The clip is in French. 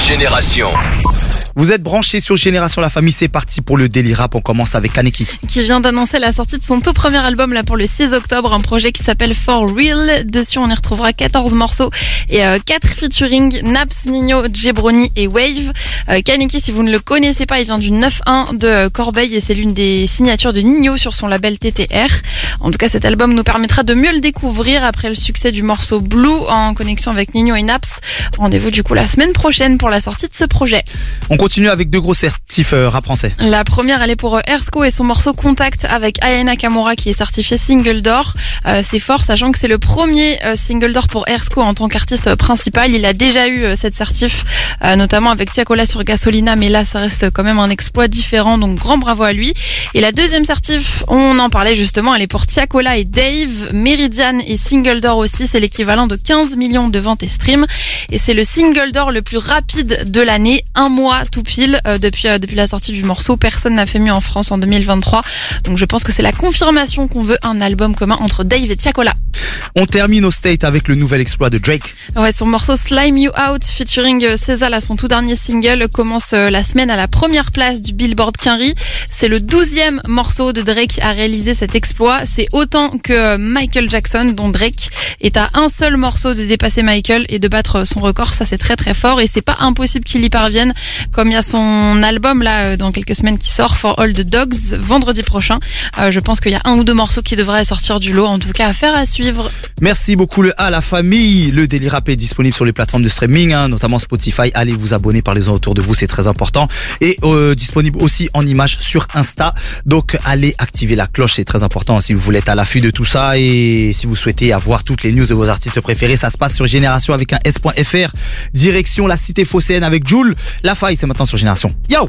Génération. Vous êtes branchés sur Génération La Famille, c'est parti pour le Daily Rap. On commence avec Kaneki. Qui vient d'annoncer la sortie de son tout premier album là pour le 6 octobre, un projet qui s'appelle For Real. Dessus on y retrouvera 14 morceaux et 4 featuring Naps, Ninho, Djebroni et Wave. Kaneki, si vous ne le connaissez pas, il vient du 9-1 de Corbeil et c'est l'une des signatures de Ninho sur son label TTR. En tout cas, cet album nous permettra de mieux le découvrir après le succès du morceau Blue en connexion avec Ninho et Naps. Rendez-vous du coup la semaine prochaine pour la sortie de ce projet. On continue avec deux gros certifs rap français. La première, elle est pour Ersko et son morceau Contact avec Aya Nakamura qui est certifié single d'or. C'est fort, sachant que c'est le premier single d'or pour Ersko en tant qu'artiste principal. Il a déjà eu cette certif, notamment avec Tiakola sur Gasolina, mais là ça reste quand même un exploit différent, donc grand bravo à lui. Et la deuxième certif, on en parlait justement, elle est pour Tiakola et Dave. Meridian et single d'or aussi, c'est l'équivalent de 15 millions de ventes et streams. Et c'est le single d'or le plus rapide de l'année, un mois tout pile depuis la sortie du morceau. Personne n'a fait mieux en France en 2023. Donc je pense que c'est la confirmation qu'on veut un album commun entre Dave et Tiakola. On termine au State avec le nouvel exploit de Drake. Ouais, son morceau Slime You Out featuring César, son tout dernier single, commence la semaine à la première place du Billboard Quinry. C'est le 12e morceau de Drake à réaliser cet exploit. C'est autant que Michael Jackson, dont Drake est à un seul morceau de dépasser Michael et de battre son record. Ça, c'est très très fort et c'est pas impossible qu'il y parvienne, comme il y a son album là dans quelques semaines qui sort, For All the Dogs, vendredi prochain. Je pense qu'il y a un ou deux morceaux qui devraient sortir du lot. En tout cas, affaire à suivre. Merci beaucoup La Famille. Le Daily Rap est disponible sur les plateformes de streaming, notamment Spotify. Allez vous abonner, parlez-en autour de vous, c'est très important. Et disponible aussi en images sur Insta. Donc allez activer la cloche, c'est très important si vous voulez être à l'affût de tout ça. Et si vous souhaitez avoir toutes les news de vos artistes préférés, ça se passe sur Génération avec un S.fr. Direction la cité phocéenne avec Jul. La Faille, c'est maintenant sur Génération. Yo!